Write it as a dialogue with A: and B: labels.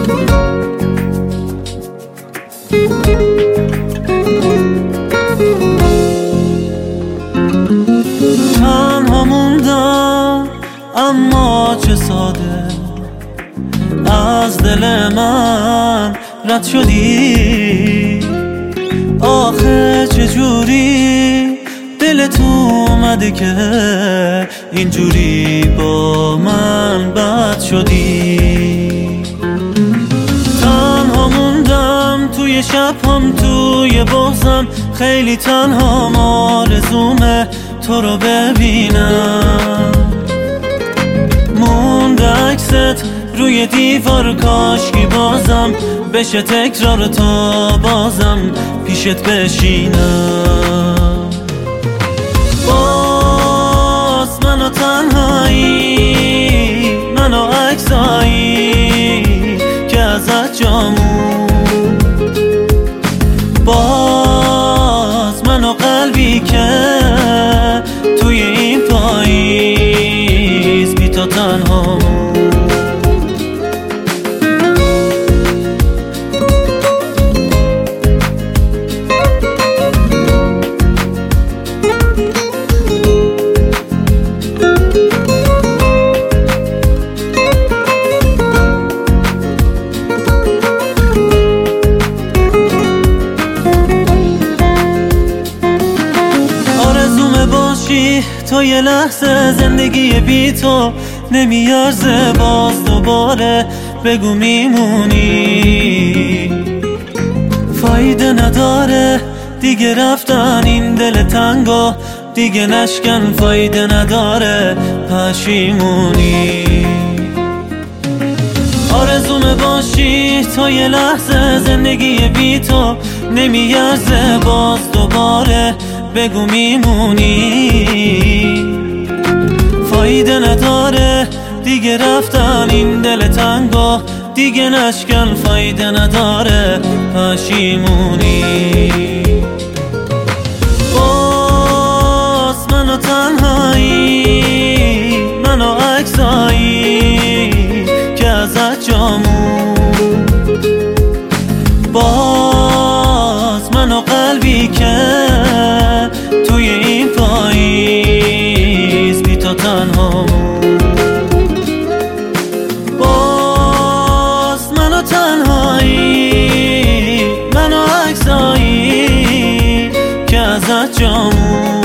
A: تنها موندم اما چه ساده از دل من رد شدی. آخه چجوری دلت اومده که اینجوری با من بد شدی. تنها موندم توی شبم، توی بغضم، خیلی تنها آرزومه تو رو ببینم. مونده عکست روی دیوار، کاشکی بازم بشه تکرار تا بازم پیشت بشینم. باز منو تنهایی، منو عکسایی که ازت جامون، باز منو قلبی که توی این پاییز بی تو تنها. تو یه لحظه زندگی بی تو نمیارزه، باز دوباره بگو میمونی. فایده نداره دیگه رفتن این دل تنگو، دیگه نشکن، فایده نداره پشیمونی. آرزومه باشی تو یه لحظه زندگی بی تو نمیارزه، باز دوباره بگو میمونی. فایده نداره دیگه رفتن این دل تنگو، دیگه نشکن، فایده نداره پشیمونی. باز منو تنهایی، منو عکسایی که ازت جامون، باز منو قلبی که توی این پاییز بی تو تنها. باز منو تنهایی، منو عکسایی که ازت جامون،